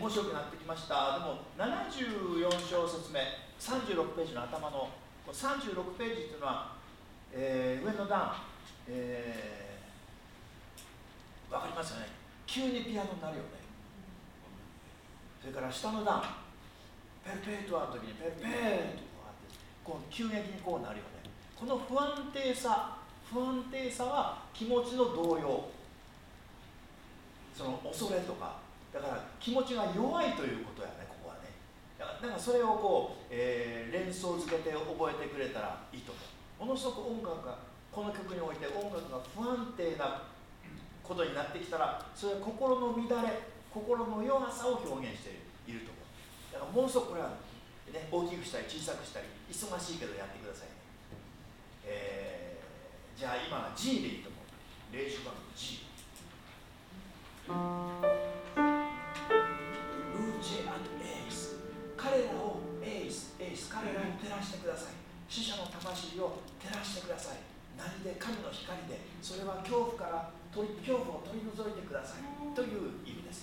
面白くなってきました。でも74章説明、36ページの頭の36ページというのは、上の段、わかりますよね。急にピアノになるよね。それから下の段、ペルペートアの時にペルペートこう急激にこうなるよね。この不安定さは気持ちの動揺、その恐れとか、だから気持ちが弱いということやね、ここはね。だからそれをこう、連想づけて覚えてくれたらいいと思う。ものすごく音楽が、この曲において音楽が不安定なことになってきたら、それは心の乱れ、心の弱さを表現していると思う。だからものすごくこれは、ね、大きくしたり小さくしたり忙しいけどやってくださいね。じゃあ今は G でいいと思う。練習番組 G。ウーチェ&エース、彼らを彼らを照らしてください。死者の魂を照らしてください。何で神の光で、それは恐怖を取り除いてくださいという意味です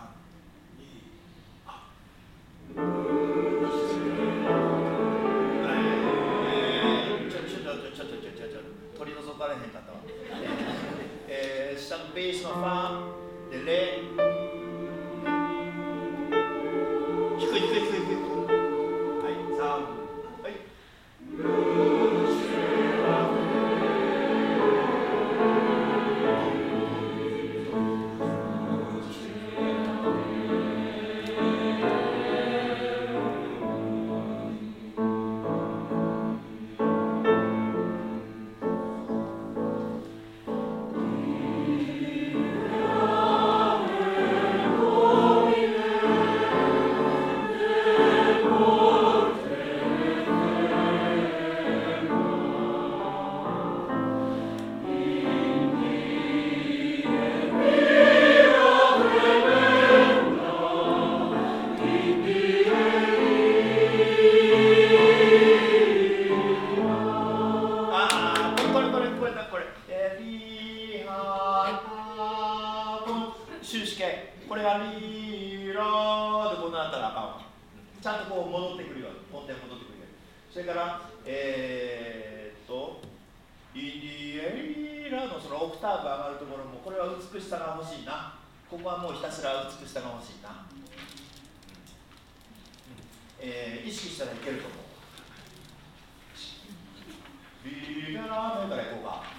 。3、2、ちょっと取り除かれへんかったわ。下のベースのファでレ、低い。はい、3、はい。これがリーラーでこうなったらあかんわ。ちゃんとこう戻ってくるように、音程戻ってくるように。それからインディエリラのそのオクターブ上がるところも、これは美しさが欲しいな。ここはもうひたすら美しさが欲しいな。意識したらいけると思う。リーラー目からいこうか。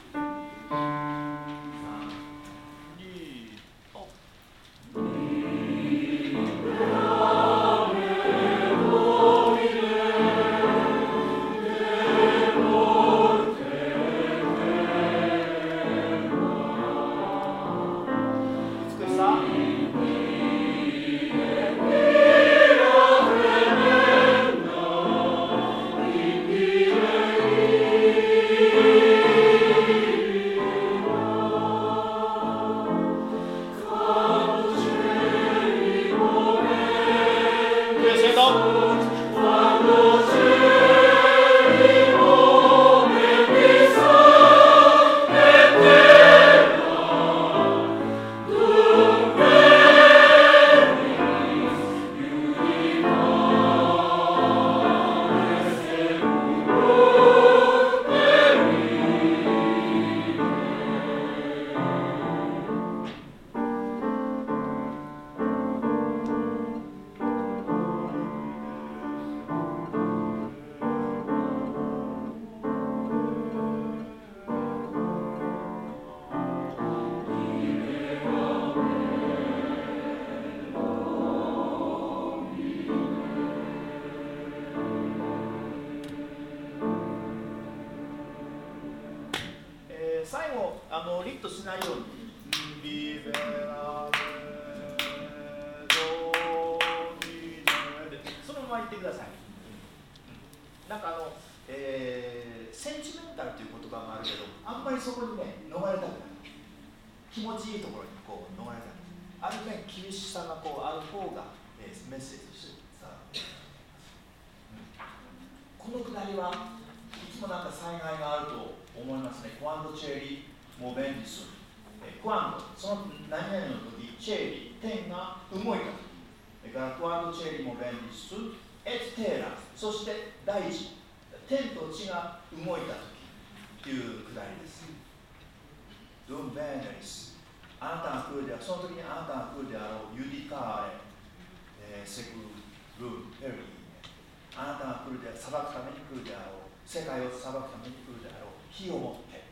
最後リットしないようにリベラメドミネでそのまま言ってください。なんかセンチメンタルという言葉もあるけど、あんまりそこにね逃れたくない。気持ちいいところにこう逃れたくない。ある面厳しさがこうある方が、メッセージとして伝わる。このくだりはいつもなんか災害があると思いますね。コアンドチェリーモベンディス。コアンド、その何々の時、チェリー、天が動いた。 それからクワントチェリモレンディスエツテーラ、そして大地、天と地が動いた時というくだりです。ドゥンベーネリス、あなたが来るであろう、その時にあなたが来るであろう、ユディカーレ、セクルー、ペルリー、あなたが来るであろう、裁くために来るであろう、世界を裁くために来るであろう、火を持って